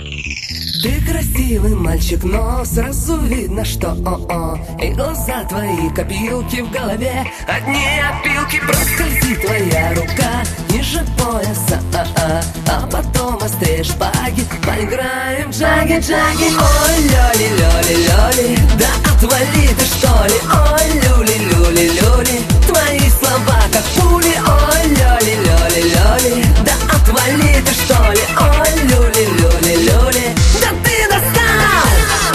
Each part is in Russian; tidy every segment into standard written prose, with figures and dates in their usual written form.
Ты красивый мальчик, но сразу видно, что и глаза твои, копилки в голове, одни опилки. Проскользит твоя рука ниже пояса, а потом острее шпаги. Поиграем джаги-джаги. Ой, лёли-лёли-лёли, да отвали ты что ли. Ой, люли-люли-люли, твои слова как пули. Ой, лёли-лёли-лёли, да отвали ты что ли. Ой, люли-люли-люли, да ты достал!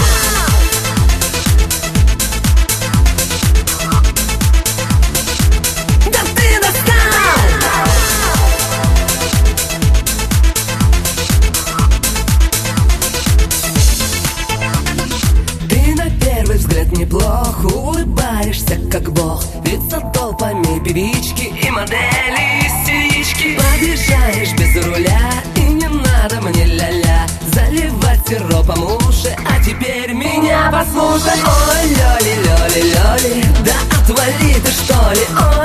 Да ты достал! Ты на первый взгляд неплох, улыбаешься как бог. Ведь за толпами певички и модели, истерички. Подъезжаешь без руля, и не надо мне ля-ля заливать сиропом уши, а теперь меня послушай. Ой, лёли-лёли-лёли, да отвали ты что ли. Ой,